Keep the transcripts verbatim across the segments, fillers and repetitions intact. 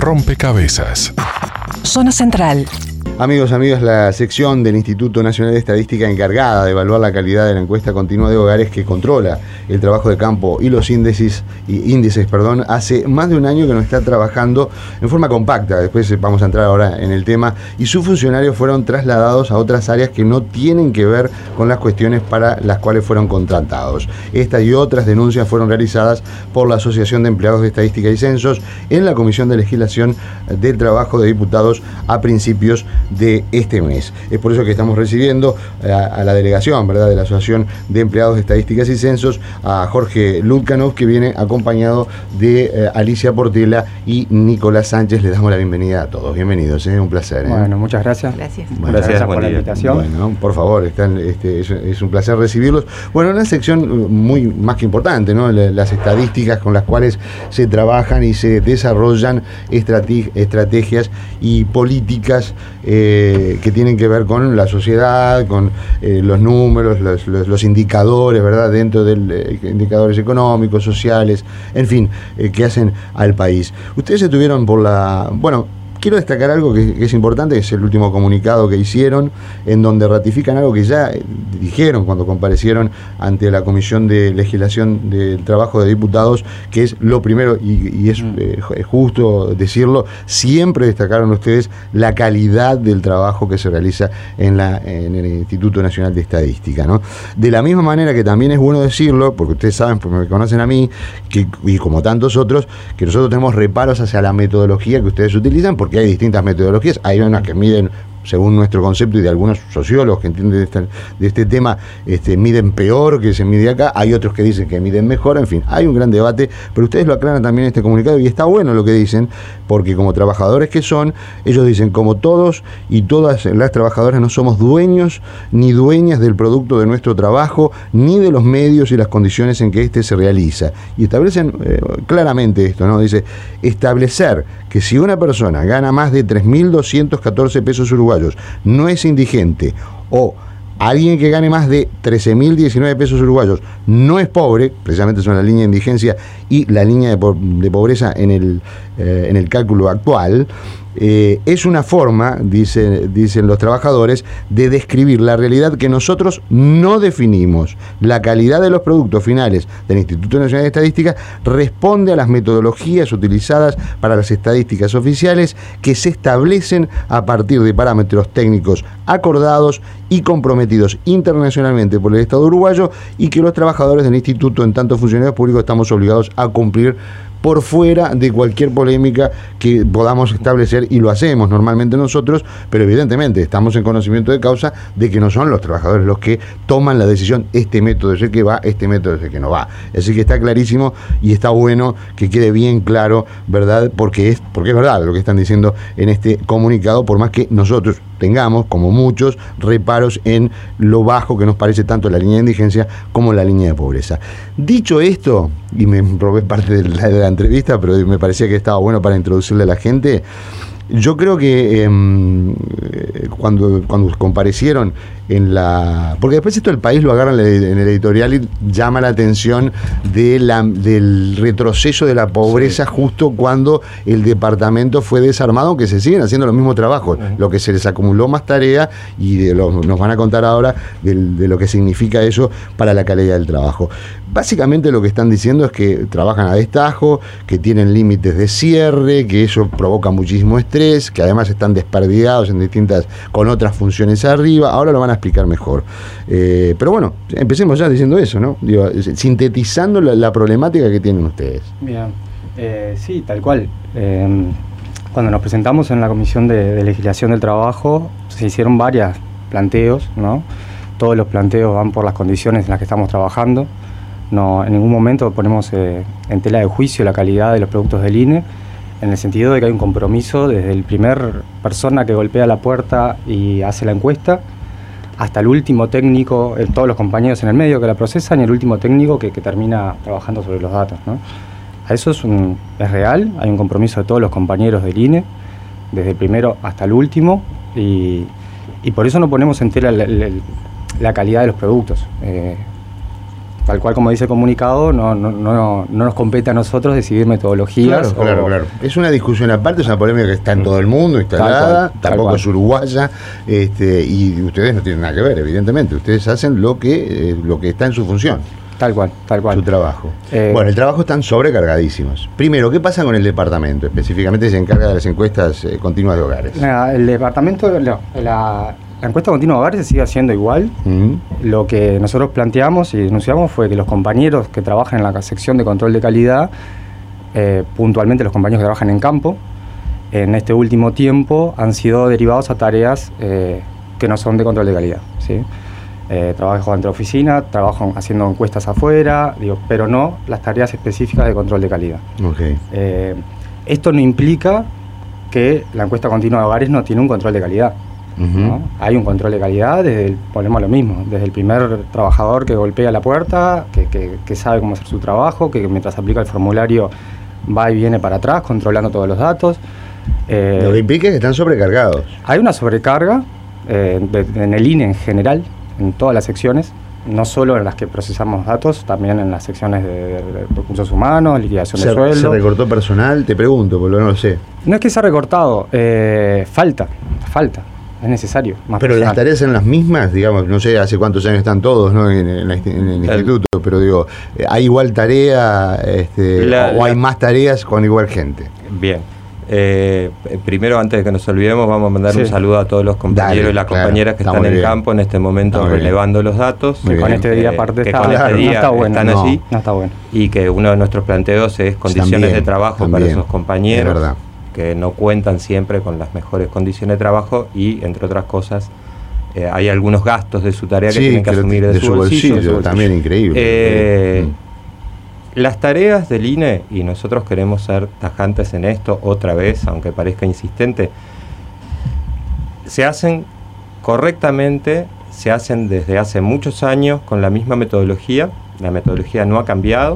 Rompecabezas. Zona Central. Amigos, amigas, la sección del Instituto Nacional de Estadística encargada de evaluar la calidad de la encuesta continua de hogares que controla el trabajo de campo y los índices, índices perdón, hace más de un año que no está trabajando en forma compacta. Después vamos a entrar ahora en el tema. Y sus funcionarios fueron trasladados a otras áreas que no tienen que ver con las cuestiones para las cuales fueron contratados. Estas y otras denuncias fueron realizadas por la Asociación de Empleados de Estadística y Censos en la Comisión de Legislación del Trabajo de Diputados a principios de este mes. Es por eso que estamos recibiendo a, a la delegación, ¿verdad?, de la Asociación de Empleados de Estadísticas y Censos, a Jorge Lutkanov, que viene acompañado de eh, Alicia Portela y Nicolás Sánchez. Les damos la bienvenida a todos. Bienvenidos, es ¿eh? un placer. ¿eh? Bueno, muchas gracias. Gracias. Muchas gracias, gracias por la invitación. Bueno, por favor, están, este, es, es un placer recibirlos. Bueno, una sección muy más que importante, ¿no? Las estadísticas con las cuales se trabajan y se desarrollan estrate- estrategias y políticas Eh, que tienen que ver con la sociedad, con eh, los números, los, los, los indicadores, ¿verdad?, dentro de eh, indicadores económicos, sociales, en fin, eh, que hacen al país. Ustedes estuvieron por la... Bueno, quiero destacar algo que, que es importante, que es el último comunicado que hicieron, en donde ratifican algo que ya dijeron cuando comparecieron ante la Comisión de Legislación del Trabajo de Diputados, que es lo primero, y, y es eh, justo decirlo, siempre destacaron ustedes la calidad del trabajo que se realiza en, la, en el Instituto Nacional de Estadística, ¿no? De la misma manera que también es bueno decirlo, porque ustedes saben, porque me conocen a mí, que, y como tantos otros, que nosotros tenemos reparos hacia la metodología que ustedes utilizan, porque hay distintas metodologías. Hay unas que miden, según nuestro concepto y de algunos sociólogos que entienden de este, de este tema, este, miden peor que se mide acá. Hay otros que dicen que miden mejor. En fin, hay un gran debate, pero ustedes lo aclaran también en este comunicado y está bueno lo que dicen, porque como trabajadores que son, ellos dicen, como todos y todas las trabajadoras no somos dueños ni dueñas del producto de nuestro trabajo, ni de los medios y las condiciones en que éste se realiza. Y establecen eh, claramente esto, ¿no? Dice, establecer que si una persona gana más de tres mil doscientos catorce pesos uruguayos no es indigente, o alguien que gane más de trece mil diecinueve pesos uruguayos no es pobre, precisamente son la línea de indigencia y la línea de, po- de pobreza en el, eh, en el cálculo actual, eh, es una forma, dice, dicen los trabajadores, de describir la realidad que nosotros no definimos. La calidad de los productos finales del Instituto Nacional de Estadística responde a las metodologías utilizadas para las estadísticas oficiales, que se establecen a partir de parámetros técnicos acordados y comprometidos internacionalmente por el Estado uruguayo, y que los trabajadores del Instituto, en tanto funcionarios públicos, estamos obligados a cumplir por fuera de cualquier polémica que podamos establecer, y lo hacemos normalmente nosotros, pero evidentemente estamos en conocimiento de causa de que no son los trabajadores los que toman la decisión, este método es el que va, este método es el que no va. Así que está clarísimo y está bueno que quede bien claro, ¿verdad? Porque es, porque es verdad lo que están diciendo en este comunicado, por más que nosotros tengamos, como muchos, reparos en lo bajo que nos parece tanto la línea de indigencia como la línea de pobreza. Dicho esto, y me robé parte de la, de la entrevista, pero me parecía que estaba bueno para introducirle a la gente, yo creo que eh, cuando, cuando comparecieron en la... Porque después esto El País lo agarran en el editorial y llama la atención de la, del retroceso de la pobreza, sí, justo cuando el departamento fue desarmado, aunque se siguen haciendo los mismos trabajos. Uh-huh. Lo que se les acumuló más tarea, y de lo, nos van a contar ahora de, de lo que significa eso para la calidad del trabajo. Básicamente lo que están diciendo es que trabajan a destajo, que tienen límites de cierre, que eso provoca muchísimo estrés, que además están desperdigados en distintas, con otras funciones arriba. Ahora lo van a explicar mejor. Eh, pero bueno, empecemos ya diciendo eso, ¿no? Digo, sintetizando la, la problemática que tienen ustedes. Bien, eh, sí, tal cual. Eh, cuando nos presentamos en la Comisión de, de Legislación del Trabajo, se hicieron varios planteos, ¿no? Todos los planteos van por las condiciones en las que estamos trabajando. No, en ningún momento ponemos eh, en tela de juicio la calidad de los productos del I N E, en el sentido de que hay un compromiso desde el primer persona que golpea la puerta y hace la encuesta, hasta el último técnico, eh, todos los compañeros en el medio que la procesan, y el último técnico que, que termina trabajando sobre los datos, ¿no? A eso es, un, es real, hay un compromiso de todos los compañeros del I N E, desde el primero hasta el último, y, y por eso no ponemos en tela la, la, la calidad de los productos. Eh, tal cual como dice el comunicado, no, no, no, no nos compete a nosotros decidir metodologías. Claro, claro, o, claro. Es una discusión aparte, es una polémica que está en todo el mundo instalada, cual, tampoco es uruguaya, este, y ustedes no tienen nada que ver, evidentemente. Ustedes hacen lo que, eh, lo que está en su función. Tal cual, tal cual. Su trabajo. Eh, bueno, el trabajo están sobrecargadísimos. Primero, ¿qué pasa con el departamento? Específicamente se encarga de las encuestas eh, continuas de hogares. Nada, el departamento, no, la, la encuesta continua de hogares se sigue haciendo igual. Mm. Lo que nosotros planteamos y denunciamos fue que los compañeros que trabajan en la sección de control de calidad, eh, puntualmente los compañeros que trabajan en campo, en este último tiempo han sido derivados a tareas eh, que no son de control de calidad, ¿sí? Eh, trabajo dentro de oficina, trabajo haciendo encuestas afuera, digo, pero no las tareas específicas de control de calidad. Okay. Eh, esto no implica que la encuesta continua de hogares no tiene un control de calidad. Uh-huh. ¿No? Hay un control de calidad desde el, ponemos lo mismo, desde el primer trabajador que golpea la puerta, que, que, que sabe cómo hacer su trabajo, que mientras aplica el formulario va y viene para atrás controlando todos los datos. Eh, lo que implica que están sobrecargados. Hay una sobrecarga eh, de, de, en el I N E en general, en todas las secciones, no solo en las que procesamos datos, también en las secciones de, de, de recursos humanos, liquidación se, de sueldo. ¿Se recortó personal? Te pregunto, porque no lo sé. No es que se ha recortado, eh, falta, falta, es necesario. Más pero personal. Las tareas son las mismas, digamos, no sé hace cuántos años están todos, ¿no? en, en, en, en el instituto, pero digo, ¿hay igual tarea este, la, o hay la... más tareas con igual gente? Bien. Eh, primero, antes de que nos olvidemos, vamos a mandar sí. un saludo a todos los compañeros Dale, y las claro, compañeras que están en bien. campo en este momento relevando bien. los datos. Que con este día, aparte, que está, con claro, este día no está bueno, están no, allí. No está bueno. Y que uno de nuestros planteos es condiciones también, de trabajo también. para esos compañeros que no cuentan siempre con las mejores condiciones de trabajo y, entre otras cosas, eh, hay algunos gastos de su tarea sí, que tienen que, que asumir de, de su bolsillo. bolsillo. También increíble. Eh, mm. Las tareas del I N E, y nosotros queremos ser tajantes en esto otra vez, aunque parezca insistente, se hacen correctamente, se hacen desde hace muchos años con la misma metodología, la metodología no ha cambiado.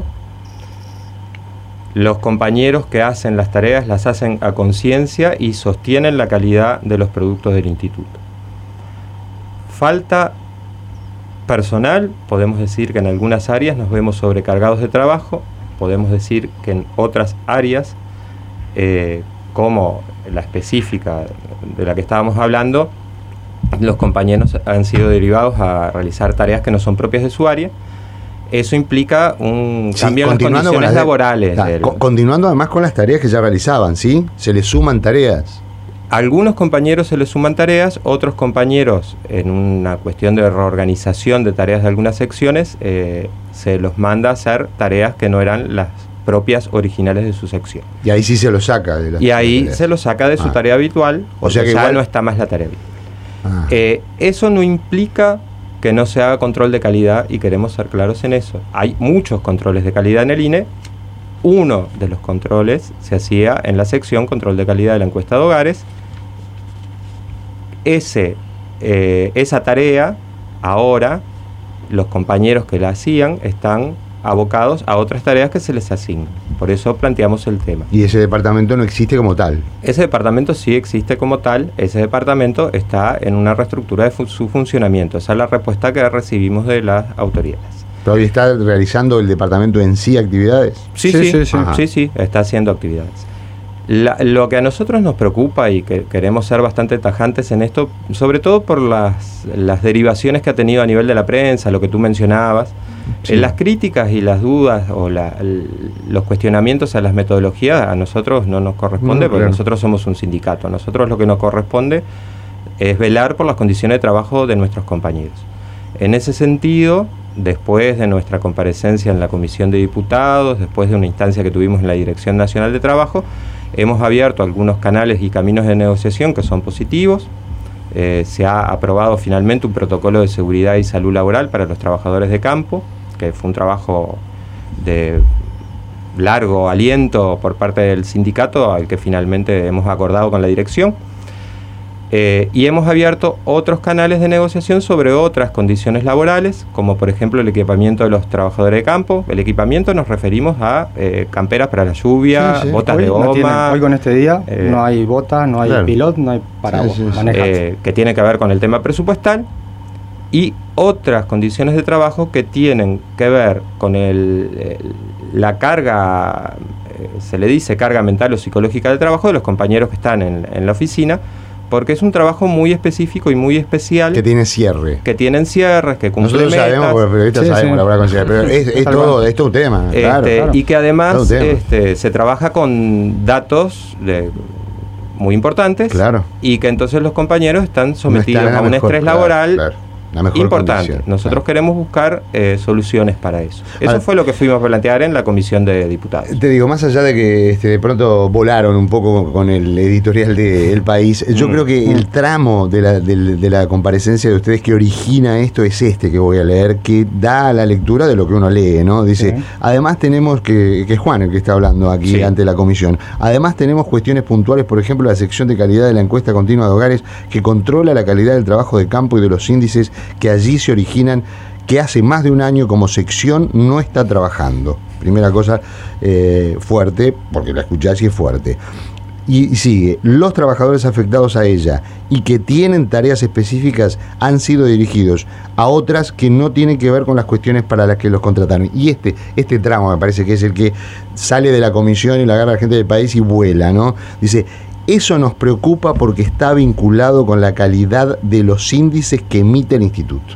Los compañeros que hacen las tareas las hacen a conciencia y sostienen la calidad de los productos del instituto. Falta personal, podemos decir que en algunas áreas nos vemos sobrecargados de trabajo, podemos decir que en otras áreas, eh, como la específica de la que estábamos hablando, los compañeros han sido derivados a realizar tareas que no son propias de su área. Eso implica un sí, cambio en las condiciones con las laborales. Da, del, con, continuando además con las tareas que ya realizaban, ¿sí? Se les suman tareas. Algunos compañeros se les suman tareas, otros compañeros, en una cuestión de reorganización de tareas de algunas secciones, eh, se los manda a hacer tareas que no eran las propias originales de su sección. Y ahí sí se lo saca de las Y ahí tareas. se lo saca de ah. su tarea habitual, o sea que ya igual... no está más la tarea habitual. Ah. Eh, eso no implica que no se haga control de calidad y queremos ser claros en eso. Hay muchos controles de calidad en el I N E. Uno de los controles se hacía en la sección control de calidad de la encuesta de hogares. Ese, eh, esa tarea, ahora, los compañeros que la hacían están abocados a otras tareas que se les asignan. Por eso planteamos el tema. ¿Y ese departamento no existe como tal? Ese departamento sí existe como tal. Ese departamento está en una reestructura de fu- su funcionamiento. Esa es la respuesta que recibimos de las autoridades. ¿Todavía está realizando el departamento en sí actividades? Sí, sí, sí, sí, sí, sí, está haciendo actividades. La, lo que a nosotros nos preocupa y que queremos ser bastante tajantes en esto, sobre todo por las, las derivaciones que ha tenido a nivel de la prensa, lo que tú mencionabas, sí. en las críticas y las dudas o la, el, los cuestionamientos a las metodologías, a nosotros no nos corresponde, no, porque claro. nosotros somos un sindicato. A nosotros lo que nos corresponde es velar por las condiciones de trabajo de nuestros compañeros. En ese sentido, después de nuestra comparecencia en la Comisión de Diputados, después de una instancia que tuvimos en la Dirección Nacional de Trabajo, hemos abierto algunos canales y caminos de negociación que son positivos. Eh, se ha aprobado finalmente un protocolo de seguridad y salud laboral para los trabajadores de campo, que fue un trabajo de largo aliento por parte del sindicato, al que finalmente hemos acordado con la dirección. Eh, y hemos abierto otros canales de negociación sobre otras condiciones laborales, como por ejemplo el equipamiento de los trabajadores de campo. El equipamiento nos referimos a eh, camperas para la lluvia, sí, sí. botas hoy de goma. No tienen, hoy con este día eh, no hay botas, no hay claro. pilot, no hay paraguas. Sí, sí, sí. Eh, que tiene que ver con el tema presupuestal. y otras condiciones de trabajo que tienen que ver con el, el, la carga, eh, se le dice carga mental o psicológica del trabajo de los compañeros que están en, en la oficina, porque es un trabajo muy específico y muy especial. Que tiene cierre. Que tienen cierres, que cumplen Nosotros metas. sabemos, porque periodistas Sí, sabemos sí. laburar con cierre, pero es, es todo, esto es un tema. Este, claro, claro. Y que además Es un tema. este, se trabaja con datos de, muy importantes. Claro. Y que entonces los compañeros están No sometidos están en la a un mejor- estrés claro, laboral claro, la mejor importante. condición, Nosotros claro. queremos buscar eh, soluciones para eso. Eso Ahora, fue lo que fuimos a plantear en la comisión de diputados. Te digo, más allá de que este, de pronto volaron un poco con el editorial de El País, yo Mm. creo que el tramo de la, de, de la comparecencia de ustedes que origina esto es este que voy a leer, que da la lectura de lo que uno lee, ¿no? Dice, Sí. además tenemos que, que es Juan el que está hablando aquí Sí. ante la comisión, además tenemos cuestiones puntuales, por ejemplo, la sección de calidad de la encuesta continua de hogares que controla la calidad del trabajo de campo y de los índices que allí se originan, que hace más de un año como sección no está trabajando. Primera cosa eh, fuerte, porque la escuchás y es fuerte. Y sigue, los trabajadores afectados a ella y que tienen tareas específicas han sido dirigidos a otras que no tienen que ver con las cuestiones para las que los contrataron. Y este, este tramo me parece que es el que sale de la comisión y la agarra a la gente del país y vuela, ¿no? Dice, eso nos preocupa porque está vinculado con la calidad de los índices que emite el instituto.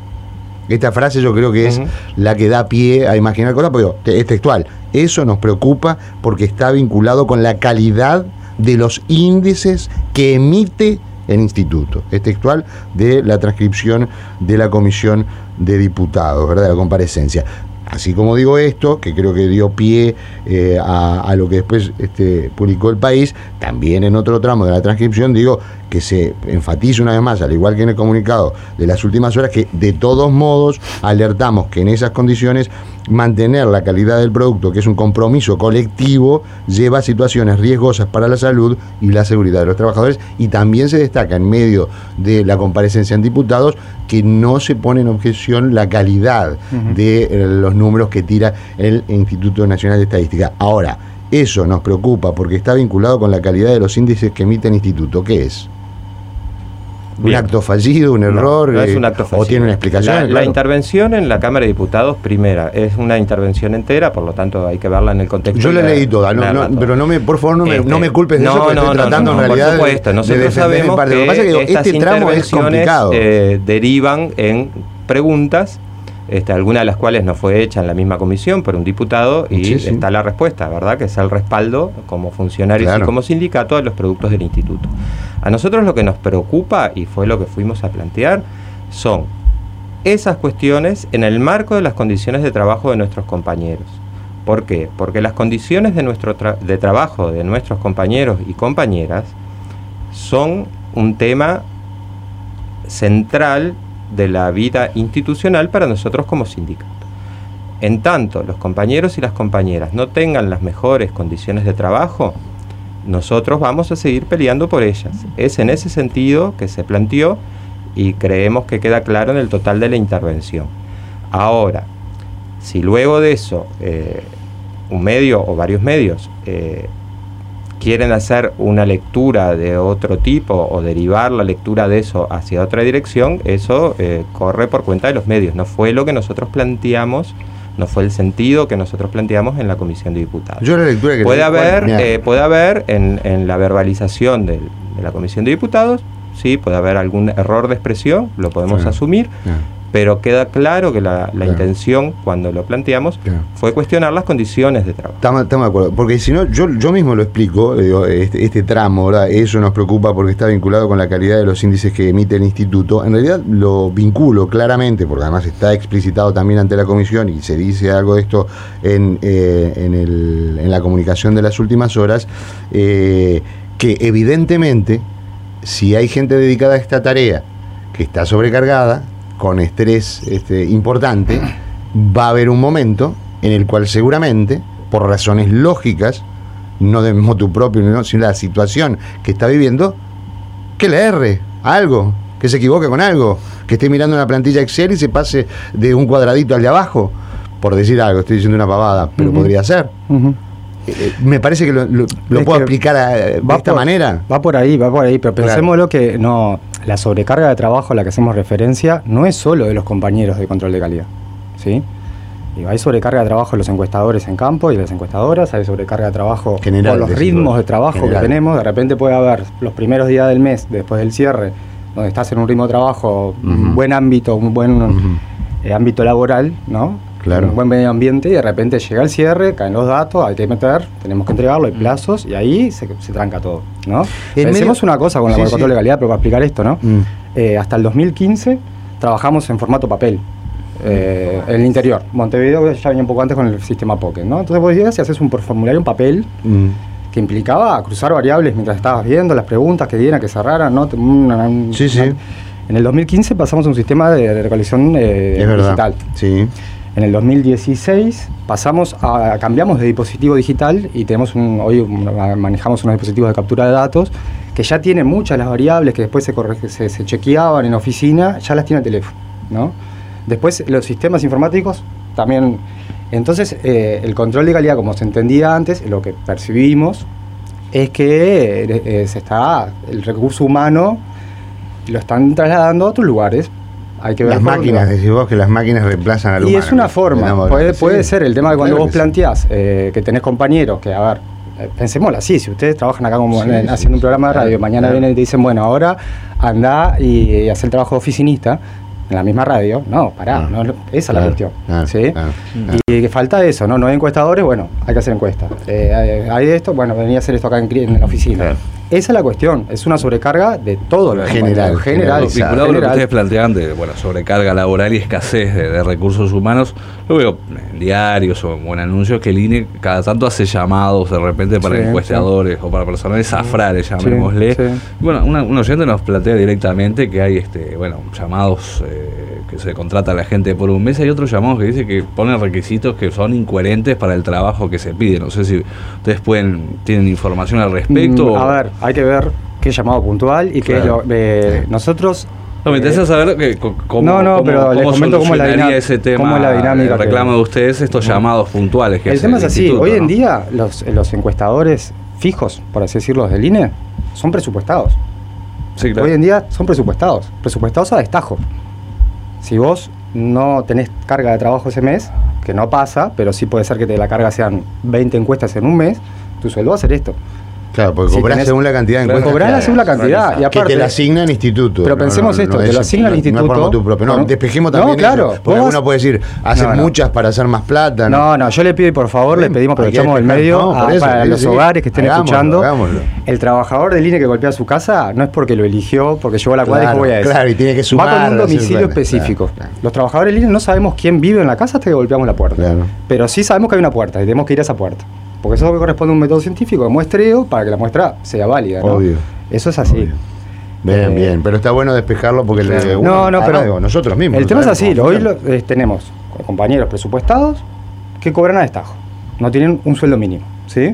Esta frase yo creo que es Ujú. la que da pie a imaginar cosas, pero es textual. Eso nos preocupa porque está vinculado con la calidad de los índices que emite el instituto. Es textual de la transcripción de la comisión de diputados, ¿verdad? De la comparecencia. Así como digo esto, que creo que dio pie eh, a, a lo que después este, publicó El País, también en otro tramo de la transcripción digo que se enfatice una vez más, al igual que en el comunicado de las últimas horas, que de todos modos alertamos que en esas condiciones mantener la calidad del producto, que es un compromiso colectivo, lleva a situaciones riesgosas para la salud y la seguridad de los trabajadores, y también se destaca en medio de la comparecencia en diputados que no se pone en objeción la calidad uh-huh. de eh, los números que tira el Instituto Nacional de Estadística. Ahora, eso nos preocupa porque está vinculado con la calidad de los índices que emite el instituto. ¿Qué es? Bien. ¿Un acto fallido, un error? No, no es un acto fallido. ¿O tiene una explicación? La, claro. la intervención en la Cámara de Diputados, primera, es una intervención entera, por lo tanto hay que verla en el contexto. Yo la leí toda, no, no, pero no me, por favor no me, este, no me culpes de no, eso, porque no, estoy no, tratando no, no, en realidad por supuesto, de, nosotros de sabemos parte. que, Lo que pasa es que estas este tramo es complicado. Eh, derivan en preguntas, Este, alguna de las cuales no fue hecha en la misma comisión por un diputado y sí, sí. está la respuesta, ¿verdad? Que es el respaldo como funcionarios claro. y como sindicato de los productos del instituto. A nosotros lo que nos preocupa, y fue lo que fuimos a plantear, son esas cuestiones en el marco de las condiciones de trabajo de nuestros compañeros. ¿Por qué? Porque las condiciones de, nuestro tra- de trabajo de nuestros compañeros y compañeras son un tema central de la vida institucional para nosotros como sindicato. En tanto los compañeros y las compañeras no tengan las mejores condiciones de trabajo, nosotros vamos a seguir peleando por ellas. Es en ese sentido que se planteó y creemos que queda claro en el total de la intervención. Ahora, si luego de eso eh, un medio o varios medios eh, quieren hacer una lectura de otro tipo o derivar la lectura de eso hacia otra dirección, eso eh, corre por cuenta de los medios. No fue lo que nosotros planteamos, no fue el sentido que nosotros planteamos en la Comisión de Diputados. Yo la lectura que puede, le haber, cual, eh, puede haber en, en la verbalización del, de la Comisión de Diputados, sí, puede haber algún error de expresión, lo podemos sí. asumir, sí. Pero queda claro que la, la claro. intención, cuando lo planteamos, claro. fue cuestionar las condiciones de trabajo. Estamos, estamos de acuerdo, porque si no, yo, yo mismo lo explico, digo, este, este tramo, ¿verdad? Eso nos preocupa porque está vinculado con la calidad de los índices que emite el instituto. En realidad lo vinculo claramente, porque además está explicitado también ante la comisión y se dice algo de esto en, eh, en, el, en la comunicación de las últimas horas, eh, que evidentemente, si hay gente dedicada a esta tarea que está sobrecargada, con estrés este, importante, va a haber un momento en el cual seguramente, por razones lógicas, no de motu propio, no, sino la situación que está viviendo, que le erre algo, que se equivoque con algo, que esté mirando una plantilla Excel y se pase de un cuadradito al de abajo, por decir algo, estoy diciendo una pavada, pero uh-huh. podría ser. Uh-huh. Eh, me parece que lo, lo, lo puedo explicar a, de esta por, manera. Va por ahí, va por ahí, pero pensémoslo que no, la sobrecarga de trabajo a la que hacemos referencia no es solo de los compañeros de control de calidad, ¿sí? Y hay sobrecarga de trabajo de los encuestadores en campo y de las encuestadoras, hay sobrecarga de trabajo general, por los ritmos de trabajo general. que tenemos. De repente puede haber los primeros días del mes, después del cierre, donde estás en un ritmo de trabajo, uh-huh. un buen ámbito, un buen uh-huh. eh, ámbito laboral, ¿no? Claro. Un buen medio ambiente, y de repente llega el cierre, caen los datos, hay que meter, tenemos que entregarlo, hay plazos, y ahí se, se tranca todo, ¿no? Pensemos una cosa con la sí, control sí. de calidad, pero para explicar esto, ¿no? Mm. Eh, hasta el dos mil quince trabajamos en formato papel, eh, en el interior. Montevideo ya venía un poco antes con el sistema Pocket, ¿no? Entonces vos llegas y haces un formulario en papel, mm. que implicaba cruzar variables mientras estabas viendo las preguntas que dieran, que cerraran, ¿no? Una, una, sí, sí. En el dos mil quince pasamos a un sistema de recolección eh, es digital. Verdad. Sí. En el dos mil dieciséis pasamos a, cambiamos de dispositivo digital y tenemos un, hoy manejamos unos dispositivos de captura de datos que ya tienen muchas de las variables que después se, correge, se, se chequeaban en oficina, ya las tiene el teléfono, ¿no? Después los sistemas informáticos también. Entonces eh, el control de calidad, como se entendía antes, lo que percibimos es que eh, eh, se está el recurso humano lo están trasladando a otros lugares. Hay que ver las máquinas, decís vos que las máquinas reemplazan al y humano. Y es una forma, puede, puede sí, ser el tema de cuando claro vos planteás eh, que tenés compañeros que, a ver, eh, pensémoslo así, si ustedes trabajan acá como sí, en, sí, haciendo un programa de radio, claro, mañana claro. vienen y te dicen, bueno, ahora andá y, y haz el trabajo de oficinista en la misma radio, no, pará, no, no, esa es claro, la cuestión, claro, ¿sí? Claro, claro. Y que falta eso, ¿no? No hay encuestadores, bueno, hay que hacer encuestas. Eh, hay esto, bueno, venía a hacer esto acá en, en la oficina. Claro. Esa es la cuestión, es una sobrecarga de todo lo general, general. Vinculado a lo que ustedes plantean de bueno, sobrecarga laboral y escasez de, de recursos humanos, lo veo en diarios o en anuncios que el I N E cada tanto hace llamados de repente para sí, encuestadores sí. o para personales afrales, llamémosle. Sí, sí. Bueno, una, un oyente nos plantea directamente que hay este bueno llamados eh, que se contrata a la gente por un mes, hay otros llamados que dice que ponen requisitos que son incoherentes para el trabajo que se pide. No sé si ustedes pueden tienen información al respecto. Mm, a ver, hay que ver qué es llamado puntual y qué claro. es lo, eh, nosotros no, me interesa saber que, cómo, no, no, cómo, pero cómo les comento cómo la dinámica, ese tema, cómo es la dinámica el reclamo que, de ustedes, estos no. llamados puntuales. Que el tema es así, hoy ¿no? en día los, los encuestadores fijos, por así decirlo, del I N E, son presupuestados. Sí, claro. Hoy en día son presupuestados, presupuestados a destajo. Si vos no tenés carga de trabajo ese mes, que no pasa, pero sí puede ser que te la carga sean veinte encuestas en un mes, tu sueldo va a ser esto. Claro, porque si cobrás tenés, según la cantidad de encuestas. Cobrás según la cantidad. Y aparte, que te la asigna el instituto. Pero pensemos no, no, esto, no te lo asigna el instituto. No es como tu propio. No, no despejemos también no, claro, eso. Porque vos, uno puede decir, hacen no, no. muchas para hacer más plata. No, no, no yo le pido y por favor, Bien, le pedimos, aprovechamos el medio no, a, eso, para sí, los sí. hogares que estén hagámoslo, escuchando. Hagámoslo. El trabajador del I N E que golpea su casa no es porque lo eligió, porque llegó a la cuadra y dijo voy a eso. Claro, y tiene que sumar. Va con un domicilio específico. Los trabajadores del I N E no sabemos quién vive en la casa hasta que golpeamos la puerta. Pero sí sabemos que hay una puerta y tenemos que ir a esa puerta. Porque eso es lo que corresponde a un método científico de muestreo para que la muestra sea válida, ¿no? Obvio. Eso es así. Obvio. Bien, eh, bien, pero está bueno despejarlo porque claro. le, uno, no, no, pero digo, nosotros mismos. El tema es así, hoy lo, eh, tenemos compañeros presupuestados que cobran a destajo, no tienen un sueldo mínimo, ¿sí?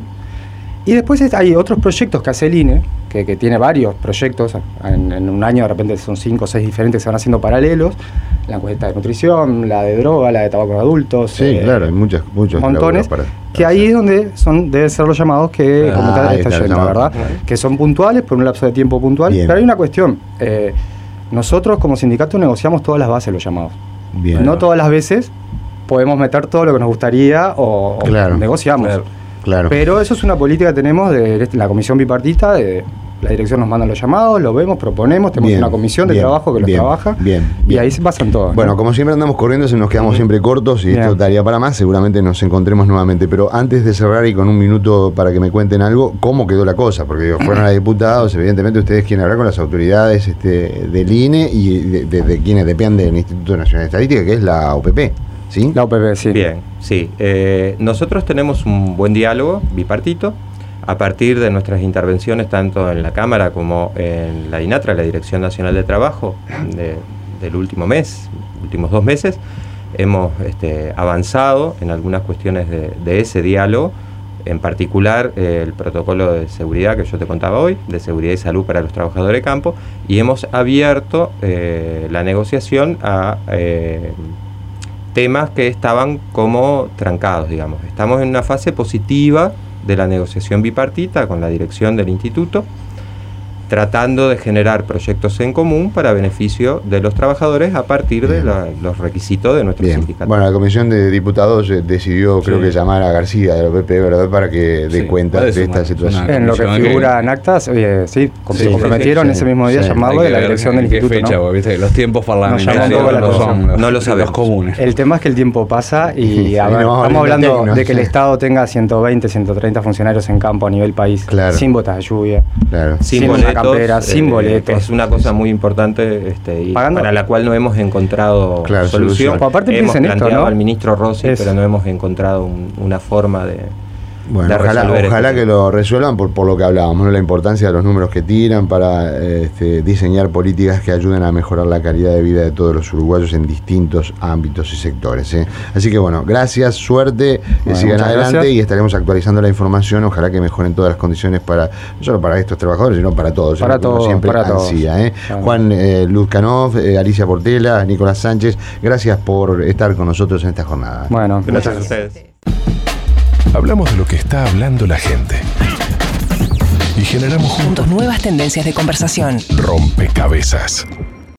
Y después hay otros proyectos que hace el I N E, que, que tiene varios proyectos, en, en un año de repente son cinco o seis diferentes que se van haciendo paralelos, la encuesta de nutrición, la de droga, la de tabaco en adultos. Sí, eh, claro, hay muchos, muchos montones, para, para que ahí hacer. Es donde son deben ser los llamados que ah, comentar esta oyente, ¿verdad? Claro. Que son puntuales, por un lapso de tiempo puntual, Bien. Pero hay una cuestión, eh, nosotros como sindicato negociamos todas las bases de los llamados. Bien. No todas las veces podemos meter todo lo que nos gustaría o, claro. o negociamos. Claro. Claro. Pero eso es una política que tenemos de la comisión bipartita, de la dirección nos manda los llamados, lo vemos, proponemos, tenemos bien, una comisión de bien, trabajo que los bien, trabaja bien, y bien. Ahí se pasan todos. Bueno, ¿no? Como siempre andamos corriendo, se nos quedamos siempre cortos y bien. Esto daría para más, seguramente nos encontremos nuevamente. Pero antes de cerrar y con un minuto para que me cuenten algo, ¿cómo quedó la cosa? Porque digo, fueron a diputados, evidentemente ustedes quieren hablar con las autoridades este, del I N E y de, de, de quienes dependen del Instituto Nacional de Estadística, que es la O P P. ¿Sí? La O P P, sí. Bien, sí. Eh, nosotros tenemos un buen diálogo bipartito a partir de nuestras intervenciones tanto en la Cámara como en la DINATRA, la Dirección Nacional de Trabajo, de, del último mes, últimos dos meses. Hemos este, avanzado en algunas cuestiones de, de ese diálogo, en particular eh, el protocolo de seguridad que yo te contaba hoy, de seguridad y salud para los trabajadores de campo, y hemos abierto eh, la negociación a... Eh, temas que estaban como trancados, digamos. Estamos en una fase positiva de la negociación bipartita con la dirección del instituto, tratando de generar proyectos en común para beneficio de los trabajadores a partir Bien. de la, los requisitos de nuestro Bien. sindicato. Bueno, la Comisión de Diputados eh, decidió, sí. creo que llamar a García de la P P, ¿verdad?, para que dé sí. cuenta de esta situación. En lo que figura que... en actas, oye, sí, sí, se comprometieron sí, sí, ese mismo día sí. llamarlo de la dirección del instituto. ¿Qué fecha? ¿no? ¿Viste? Los tiempos parlamentarios no, no, no son los, no lo sabemos. los comunes. El tema es que el tiempo pasa y sí, a ver, no, estamos hablando tecno, de que sí. el Estado tenga ciento veinte, ciento treinta funcionarios en campo a nivel país, claro. sin botas de lluvia, claro. sin, sin boletos, una campera, eh, sin boletos. Es una cosa muy importante este, y Pagando. para la cual no hemos encontrado claro, solución. solución. Aparte hemos planteado esto, ¿no? al ministro Rossi, es. pero no hemos encontrado un, una forma de... Bueno, ojalá, ojalá que lo resuelvan por, por lo que hablábamos, ¿no? La importancia de los números que tiran para este, diseñar políticas que ayuden a mejorar la calidad de vida de todos los uruguayos en distintos ámbitos y sectores. ¿eh? Así que bueno, gracias, suerte, bueno, que sigan adelante gracias. Y estaremos actualizando la información. Ojalá que mejoren todas las condiciones para, no solo para estos trabajadores, sino para todos. Para todos, siempre para ansía, todos. ¿eh? Claro. Juan eh, Luzcanov, eh, Alicia Portela, Nicolás Sánchez, gracias por estar con nosotros en esta jornada. Bueno, gracias a ustedes. Hablamos de lo que está hablando la gente y generamos juntos nuevas tendencias de conversación. Rompecabezas.